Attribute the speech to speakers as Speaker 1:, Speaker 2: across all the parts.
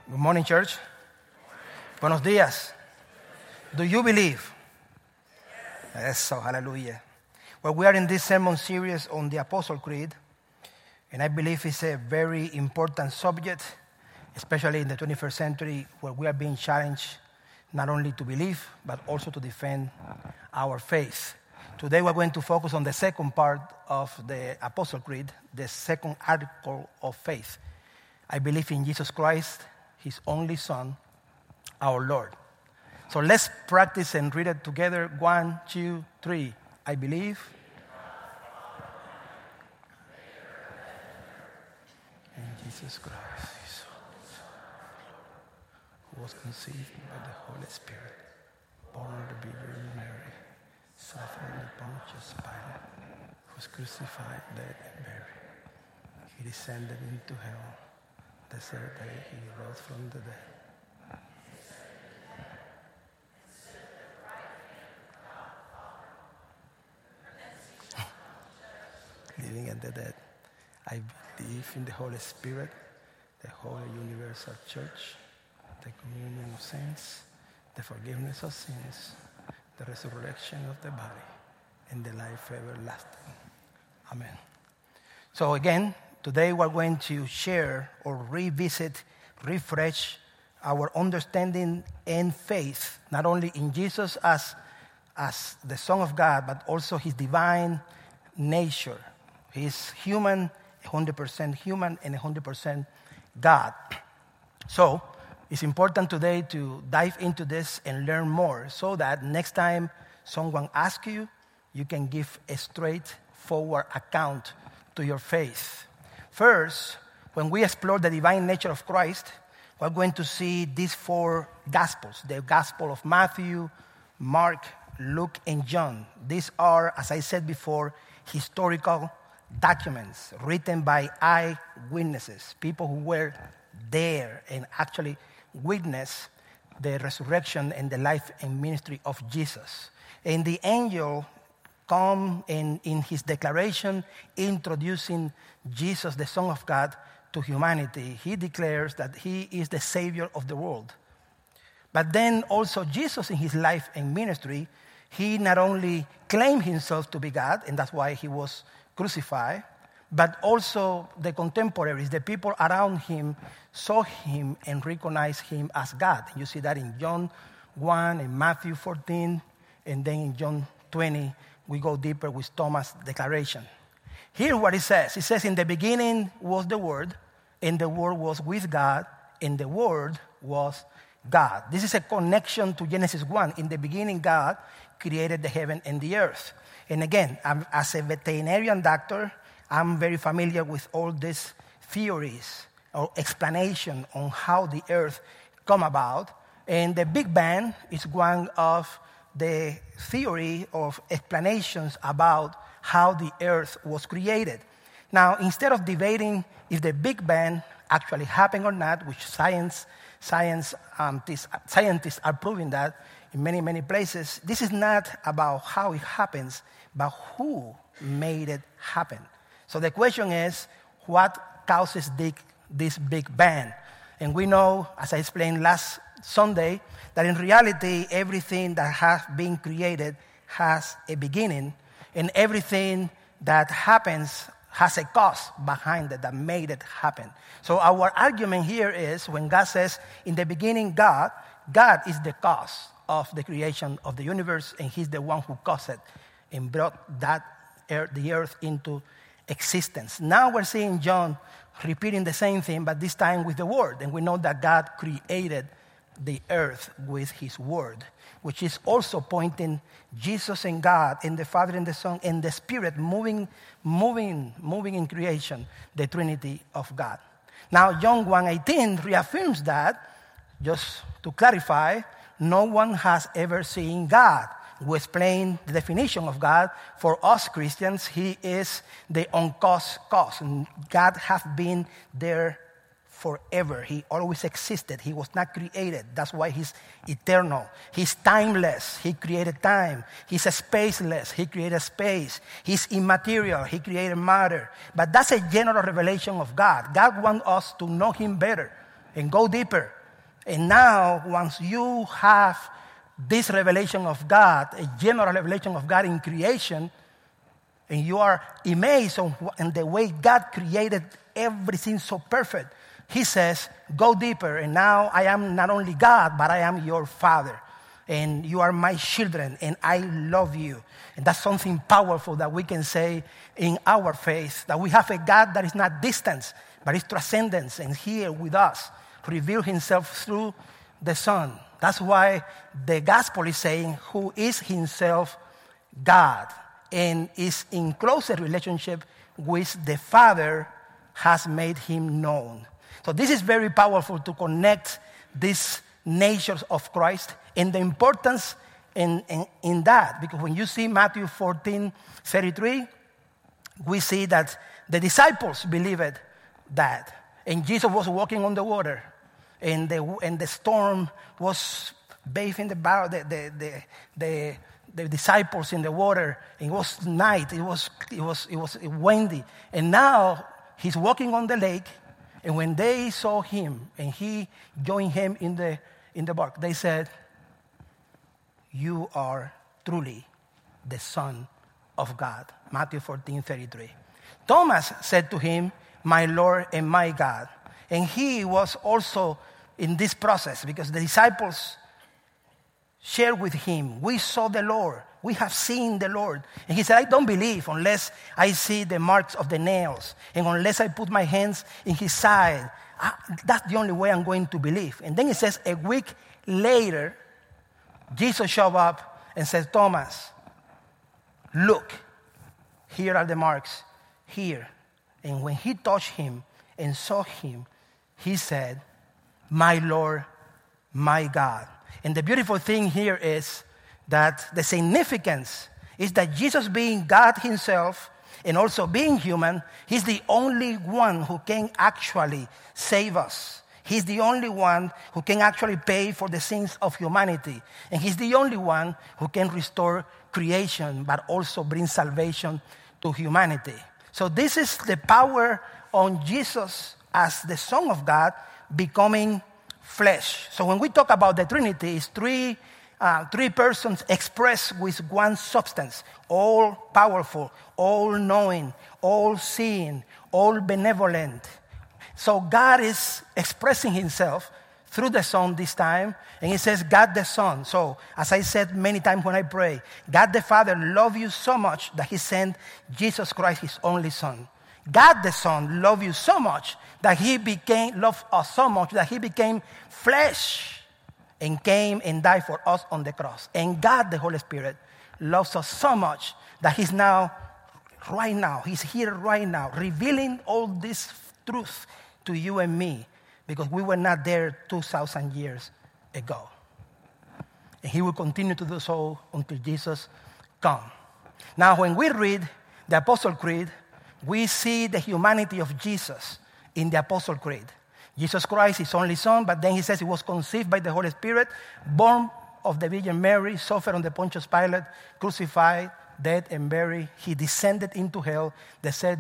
Speaker 1: Good morning, church. Buenos días. Do you believe? Yes. Eso, hallelujah. Well, we are in this sermon series on the Apostle Creed, and I believe it's a very important subject, especially in the 21st century, where we are being challenged not only to believe, but also to defend our faith. Today we're going to focus on the second part of the Apostle Creed, the second article of faith. I believe in Jesus Christ, His only Son, our Lord. So let's practice and read it together. 1, 2, 3. I believe in Jesus Christ, His only Son, who was conceived by the Holy Spirit, born of the Virgin Mary, suffered under Pontius Pilate, was crucified, dead, and buried. He descended into hell. The third day he rose from the dead. Living and the dead. I believe in the Holy Spirit, the Holy Universal Church, the communion of saints, the forgiveness of sins, the resurrection of the body, and the life everlasting. Amen. So again, today we're going to share or revisit, refresh our understanding and faith, not only in Jesus as the Son of God, but also His divine nature. He's human, 100% human, and 100% God. So it's important today to dive into this and learn more so that next time someone asks you, you can give a straightforward account to your faith. First, when we explore the divine nature of Christ, we're going to see these four Gospels, the Gospel of Matthew, Mark, Luke, and John. These are, as I said before, historical documents written by eyewitnesses, people who were there and actually witnessed the resurrection and the life and ministry of Jesus. And the angel come in his declaration introducing Jesus, the Son of God, to humanity. He declares that He is the Savior of the world. But then also Jesus in His life and ministry, He not only claimed Himself to be God, and that's why He was crucified, but also the contemporaries, the people around Him, saw Him and recognized Him as God. You see that in John 1, in Matthew 14, and then in John 20, we go deeper with Thomas' declaration. Here's what it says. It says, in the beginning was the Word, and the Word was with God, and the Word was God. This is a connection to Genesis 1. In the beginning, God created the heaven and the earth. And again, as a veterinarian doctor, I'm very familiar with all these theories or explanation on how the earth come about. And the Big Bang is one of the theory of explanations about how the earth was created. Now, instead of debating if the Big Bang actually happened or not, which scientists are proving that in many, many places, this is not about how it happens, but who made it happen. So the question is, what causes this Big Bang? And we know, as I explained last Sunday, that in reality, everything that has been created has a beginning, and everything that happens has a cause behind it that made it happen. So our argument here is when God says, in the beginning, God is the cause of the creation of the universe, and He's the one who caused it and brought the earth into existence. Now we're seeing John repeating the same thing, but this time with the Word. And we know that God created the earth with His Word, which is also pointing Jesus and God and the Father and the Son and the Spirit moving in creation, the Trinity of God. Now John 1:18 reaffirms that. Just to clarify, no one has ever seen God. We explain the definition of God. For us Christians, He is the uncaused cause. And God has been there forever. He always existed. He was not created. That's why He's eternal. He's timeless. He created time. He's spaceless. He created space. He's immaterial. He created matter. But that's a general revelation of God. God wants us to know Him better. and go deeper. And now, once you have this revelation of God, a general revelation of God in creation, and you are amazed on the way God created everything so perfect, he says, go deeper. And now I am not only God, but I am your Father. And you are my children, and I love you. And that's something powerful that we can say in our faith, that we have a God that is not distant, but is transcendence, and here with us, reveal himself through the Son. That's why the gospel is saying who is himself God and is in closer relationship with the Father has made him known. So this is very powerful to connect these natures of Christ and the importance in that. Because when you see Matthew 14:33, we see that the disciples believed that. And Jesus was walking on the water. And the storm was bathing the disciples in the water. It was night. It was windy. And now he's walking on the lake. And when they saw him and he joined him in the bark, they said, "You are truly the Son of God." Matthew 14:33. Thomas said to him, "My Lord and my God." And he was also in this process because the disciples shared with him, "We saw the Lord. We have seen the Lord." And he said, "I don't believe unless I see the marks of the nails and unless I put my hands in his side. That's the only way I'm going to believe." And then it says a week later, Jesus showed up and said, "Thomas, look, here are the marks, here." And when he touched him and saw him, he said, "My Lord, my God." And the beautiful thing here is that the significance is that Jesus being God himself and also being human, he's the only one who can actually save us. He's the only one who can actually pay for the sins of humanity. And he's the only one who can restore creation, but also bring salvation to humanity. So this is the power on Jesus as the Son of God becoming flesh. So when we talk about the Trinity, it's three persons expressed with one substance, all powerful, all knowing, all seeing, all benevolent. So God is expressing himself through the Son this time, and he says God the Son. So as I said many times when I pray, God the Father loved you so much that he sent Jesus Christ, his only Son. God the Son loved you so much that loved us so much that he became flesh and came and died for us on the cross. And God the Holy Spirit loves us so much that he's here right now, revealing all this truth to you and me, because we were not there 2,000 years ago. And he will continue to do so until Jesus comes. Now, when we read the Apostle Creed, we see the humanity of Jesus in the Apostle Creed. Jesus Christ, his only Son, but then he says he was conceived by the Holy Spirit, born of the Virgin Mary, suffered under Pontius Pilate, crucified, dead, and buried. He descended into hell. The third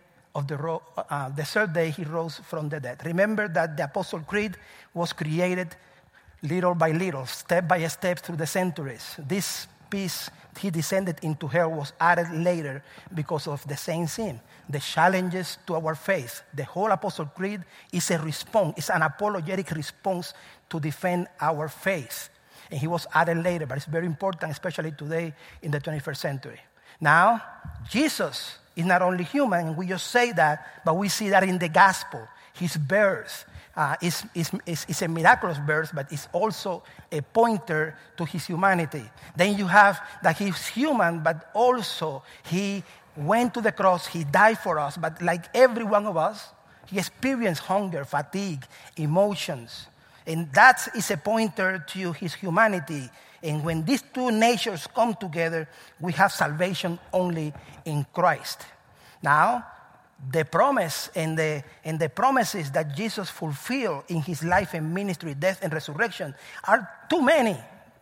Speaker 1: day he rose from the dead. Remember that the Apostle Creed was created little by little, step by step through the centuries. This piece, he descended into hell, was added later because of the same sin, the challenges to our faith. The whole Apostle Creed is a response, it's an apologetic response to defend our faith. And he was added later, but it's very important, especially today in the 21st century. Now, Jesus is not only human, and we just say that, but we see that in the gospel. His birth is a miraculous birth, but it's also a pointer to his humanity. Then you have that he's human, but also he went to the cross, he died for us, but like every one of us, he experienced hunger, fatigue, emotions. And that is a pointer to his humanity. And when these two natures come together, we have salvation only in Christ. Now, the promise and the promises that Jesus fulfilled in his life and ministry, death and resurrection are too many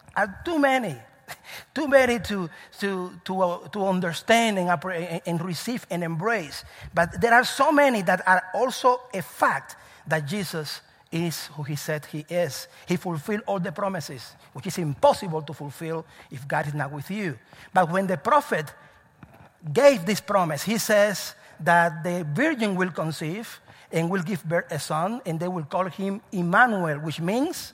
Speaker 1: to understand and receive and embrace. But there are so many that are also a fact that Jesus is who he said he is. He fulfilled all the promises, which is impossible to fulfill if God is not with you. But when the prophet gave this promise, he says that the virgin will conceive and will give birth a son, and they will call him Emmanuel, which means,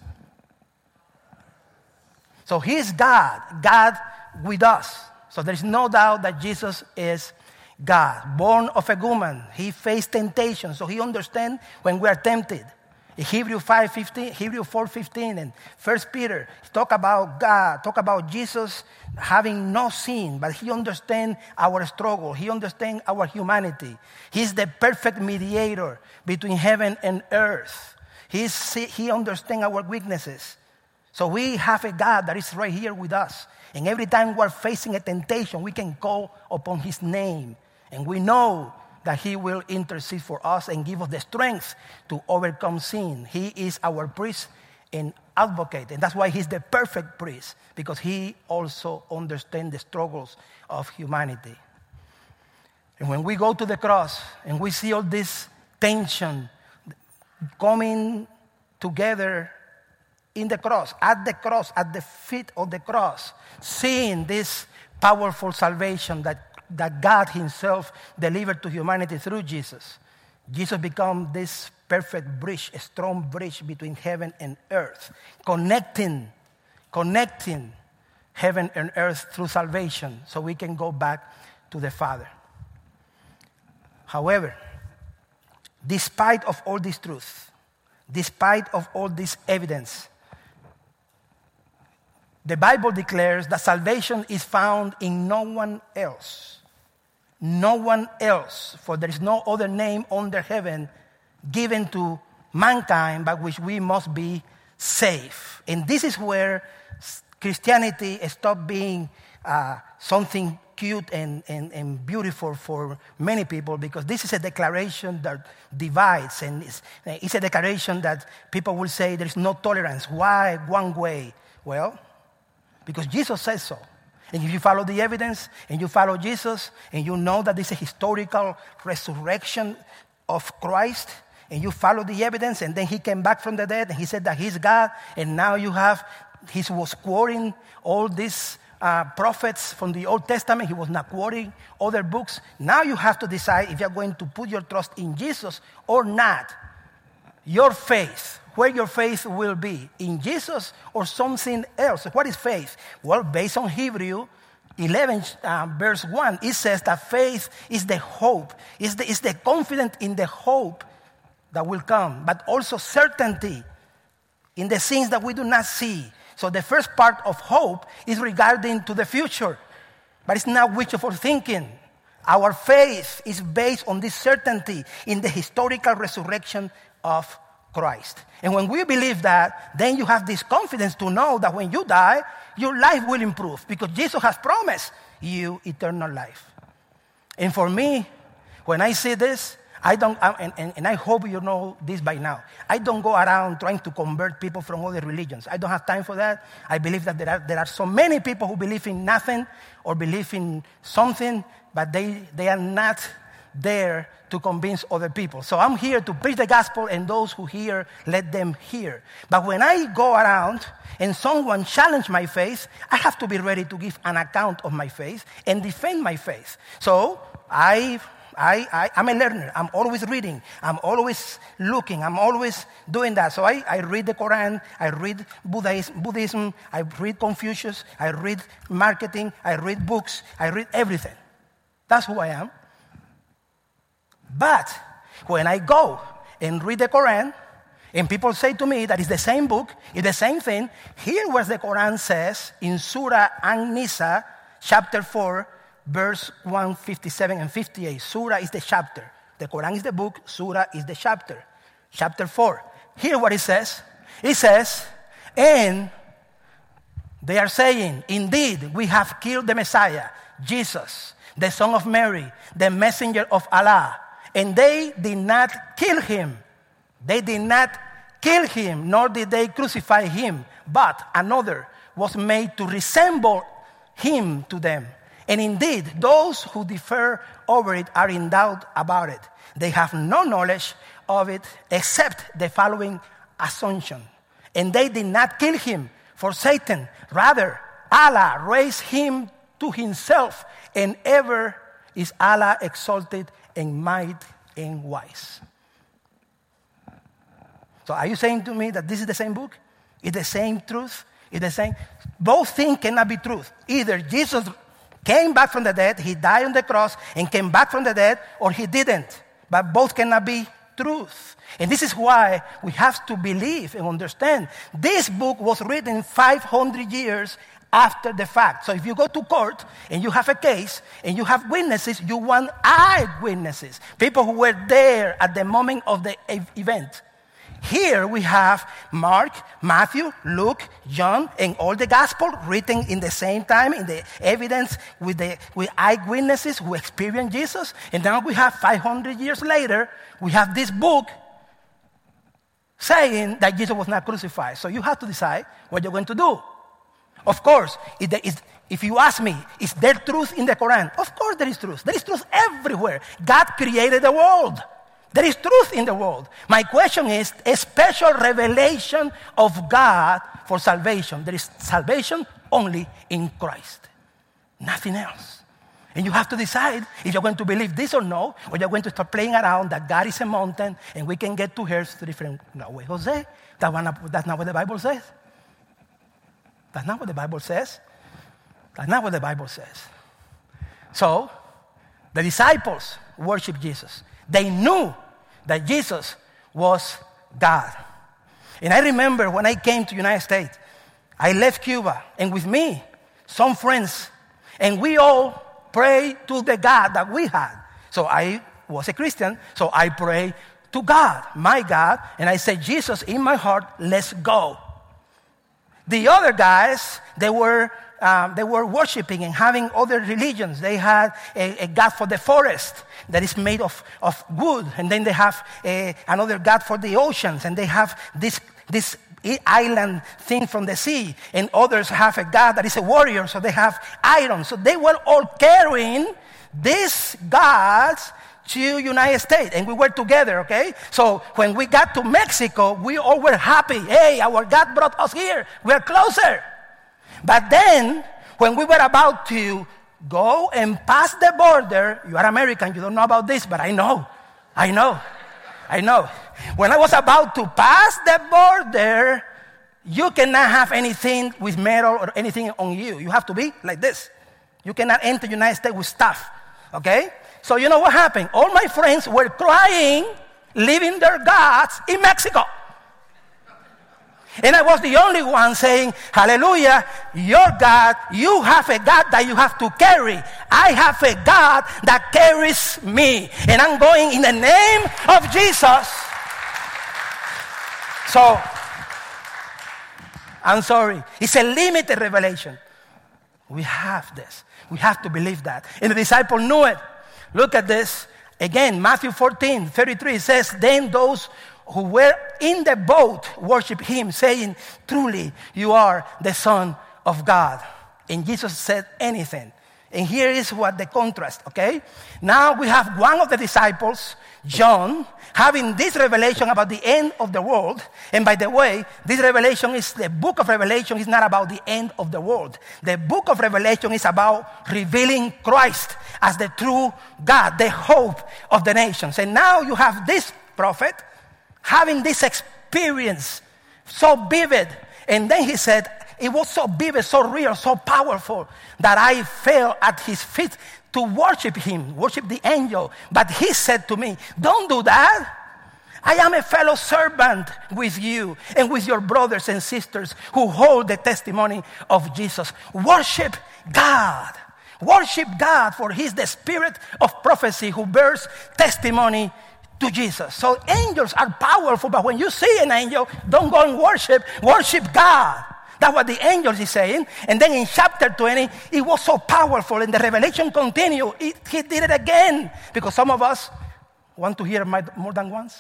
Speaker 1: so he is God, God with us. So there is no doubt that Jesus is God, born of a woman. He faced temptation, so he understands when we are tempted. In Hebrew 4:15, and 1 Peter talk about God, talk about Jesus having no sin, but he understands our struggle. He understands our humanity. He's the perfect mediator between heaven and earth. He understands our weaknesses. So we have a God that is right here with us. And every time we're facing a temptation, we can call upon his name. And we know that he will intercede for us and give us the strength to overcome sin. He is our priest and advocate. And that's why he's the perfect priest, because he also understands the struggles of humanity. And when we go to the cross and we see all this tension coming together in the cross, at the feet of the cross, seeing this powerful salvation that God himself delivered to humanity through Jesus. Jesus became this perfect bridge, a strong bridge between heaven and earth, connecting heaven and earth through salvation so we can go back to the Father. However, despite of all this truth, despite of all this evidence, the Bible declares that salvation is found in no one else. No one else, for there is no other name under heaven given to mankind by which we must be saved. And this is where Christianity stopped being something cute and beautiful for many people, because this is a declaration that divides, and it's a declaration that people will say there is no tolerance. Why one way? Well, because Jesus says so. And if you follow the evidence and you follow Jesus and you know that this is a historical resurrection of Christ, and you follow the evidence, and then he came back from the dead and he said that he's God, and now he was quoting all these prophets from the Old Testament. He was not quoting other books. Now you have to decide if you're going to put your trust in Jesus or not. Your faith, where your faith will be, in Jesus or something else. What is faith? Well, based on Hebrew 11, verse 1, it says that faith is the hope, is the confidence in the hope that will come, but also certainty in the things that we do not see. So the first part of hope is regarding to the future, but it's not wishful thinking. Our faith is based on this certainty in the historical resurrection of Christ. And when we believe that, then you have this confidence to know that when you die, your life will improve, because Jesus has promised you eternal life. And for me, when I see this, and I hope you know this by now, I don't go around trying to convert people from other religions. I don't have time for that. I believe that there are so many people who believe in nothing or believe in something, but they are not there to convince other people. So I'm here to preach the gospel, and those who hear, let them hear. But when I go around and someone challenge my faith, I have to be ready to give an account of my faith and defend my faith. So I'm a learner. I'm always reading. I'm always looking. I'm always doing that. So I read the Quran. I read Buddhism. I read Confucius. I read marketing. I read books. I read everything. That's who I am. But when I go and read the Quran, and people say to me that it's the same book, it's the same thing, here what the Quran says in Surah An-Nisa, chapter 4, verse 157 and 58. Surah is the chapter. The Quran is the book. Surah is the chapter. Chapter 4. Hear what it says. It says, and they are saying, indeed, we have killed the Messiah, Jesus, the son of Mary, the messenger of Allah. And they did not kill him. They did not kill him, nor did they crucify him. But another was made to resemble him to them. And indeed, those who differ over it are in doubt about it. They have no knowledge of it except the following Assumption. And they did not kill him for Satan. Rather, Allah raised him to himself, and ever is Allah exalted and might and wise. So are you saying to me that this is the same book? It's the same truth? It's the same? Both things cannot be truth. Either Jesus came back from the dead, he died on the cross and came back from the dead, or he didn't. But both cannot be truth. And this is why we have to believe and understand. This book was written 500 years after the fact. So if you go to court and you have a case and you have witnesses, you want eyewitnesses, people who were there at the moment of the event. Here we have Mark, Matthew, Luke, John, and all the gospel written in the same time, in the evidence with eyewitnesses who experienced Jesus. And now we have 500 years later, we have this book saying that Jesus was not crucified. So you have to decide what you're going to do. Of course, if you ask me, is there truth in the Quran? Of course there is truth. There is truth everywhere. God created the world. There is truth in the world. My question is a special revelation of God for salvation. There is salvation only in Christ. Nothing else. And you have to decide if you're going to believe this or no, or you're going to start playing around that God is a mountain and we can get to here through different ways. Jose, that's not what the Bible says. That's not what the Bible says. That's not what the Bible says. So, the disciples worshiped Jesus. They knew that Jesus was God. And I remember when I came to the United States, I left Cuba, and with me, some friends, and we all prayed to the God that we had. So I was a Christian, so I prayed to God, my God, and I said, Jesus, in my heart, let's go. The other guys, they were worshiping and having other religions. They had a God for the forest that is made of wood. And then they have another God for the oceans. And they have this island thing from the sea. And others have a God that is a warrior, so they have iron. So they were all carrying these gods to United States. And we were together, okay? So when we got to Mexico, we all were happy. Hey, our God brought us here. We are closer. But then, when we were about to go and pass the border, you are American, you don't know about this, but I know. When I was about to pass the border, you cannot have anything with metal or anything on you. You have to be like this. You cannot enter the United States with stuff, okay? So you know what happened? All my friends were crying, leaving their gods in Mexico. And I was the only one saying, hallelujah, your God, you have a God that you have to carry. I have a God that carries me. And I'm going in the name of Jesus. So, I'm sorry. It's a limited revelation. We have this. We have to believe that. And the disciple knew it. Look at this. Again, Matthew 14:33 says, then those who were in the boat worship him, saying, truly, you are the Son of God. And Jesus said anything. And here is what the contrast, okay? Now we have one of the disciples, John, having this revelation about the end of the world. And by the way, the book of Revelation is not about the end of the world. The book of Revelation is about revealing Christ as the true God, the hope of the nations. And now you have this prophet having this experience so vivid. And then he said, it was so vivid, so real, so powerful that I fell at his feet to worship him, worship the angel. But he said to me, don't do that. I am a fellow servant with you and with your brothers and sisters who hold the testimony of Jesus. Worship God. Worship God, for he is the spirit of prophecy who bears testimony to Jesus. So angels are powerful, but when you see an angel, don't go and worship God. That's what the angels is saying. And then in chapter 20, it was so powerful, and the revelation continued. He did it again, because some of us want to hear more than once.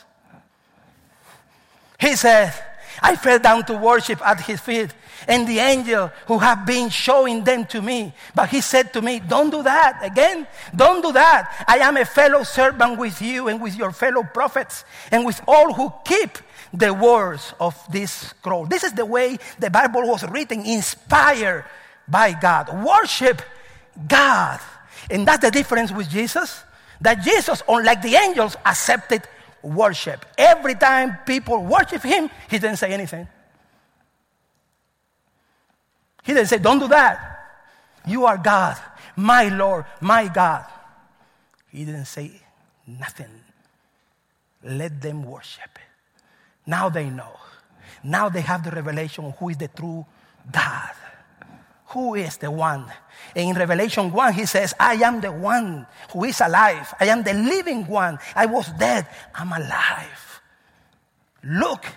Speaker 1: He said, I fell down to worship at his feet, and the angel who have been showing them to me. But he said to me, don't do that again. Don't do that. I am a fellow servant with you and with your fellow prophets and with all who keep the words of this scroll. This is the way the Bible was written, inspired by God. Worship God. And that's the difference with Jesus. That Jesus, unlike the angels, accepted worship. Every time people worship him, he didn't say anything. He didn't say, don't do that. You are God, my Lord, my God. He didn't say nothing. Let them worship. Now they know. Now they have the revelation of who is the true God. Who is the one? And in Revelation 1, he says, I am the one who is alive. I am the living one. I was dead. I'm alive. Look.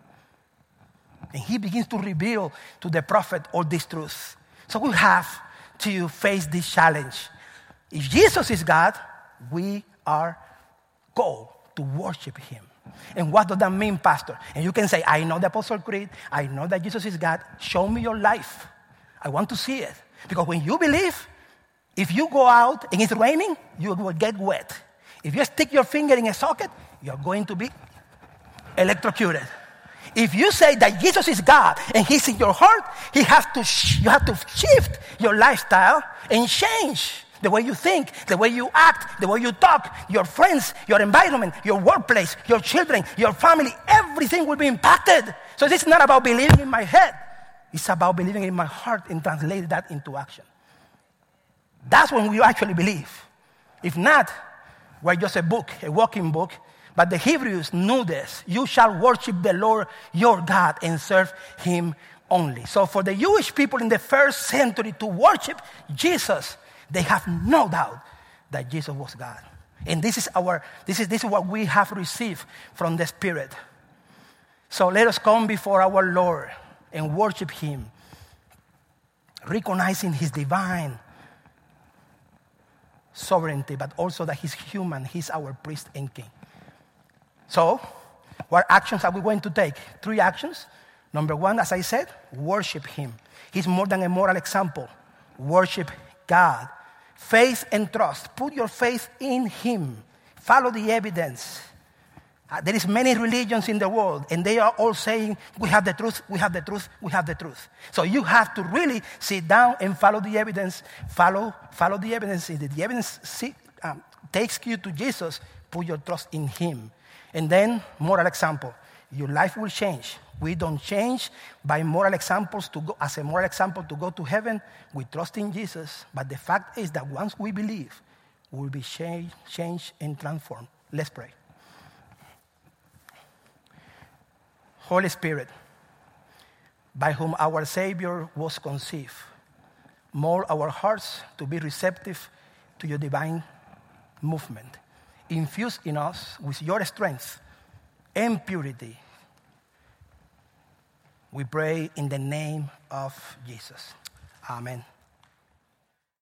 Speaker 1: And he begins to reveal to the prophet all these truths. So we have to face this challenge. If Jesus is God, we are called to worship him. And what does that mean, Pastor? And you can say, I know the Apostle Creed. I know that Jesus is God. Show me your life. I want to see it. Because when you believe, if you go out and it's raining, you will get wet. If you stick your finger in a socket, you're going to be electrocuted. If you say that Jesus is God and he's in your heart, you have to shift your lifestyle and change the way you think, the way you act, the way you talk, your friends, your environment, your workplace, your children, your family, everything will be impacted. So this is not about believing in my head. It's about believing in my heart and translating that into action. That's when we actually believe. If not, we're just a book, a walking book. But the Hebrews knew this. You shall worship the Lord your God and serve him only. So for the Jewish people in the first century to worship Jesus, they have no doubt that Jesus was God. And this is what we have received from the Spirit. So let us come before our Lord and worship him, recognizing his divine sovereignty, but also that he's human. He's our priest and king. So, what actions are we going to take? 3 actions. Number 1, as I said, worship him. He's more than a moral example. Worship God. Faith and trust. Put your faith in him. Follow the evidence. There is many religions in the world, and they are all saying, we have the truth, we have the truth, we have the truth. So you have to really sit down and follow the evidence. Follow the evidence. If the evidence takes you to Jesus, put your trust in him. And then, moral example. Your life will change. We don't change by moral examples as a moral example to go to heaven. We trust in Jesus. But the fact is that once we believe, we will be changed and transformed. Let's pray. Holy Spirit, by whom our Savior was conceived, mold our hearts to be receptive to your divine movement. Infuse in us with your strength and purity. We pray in the name of Jesus. Amen.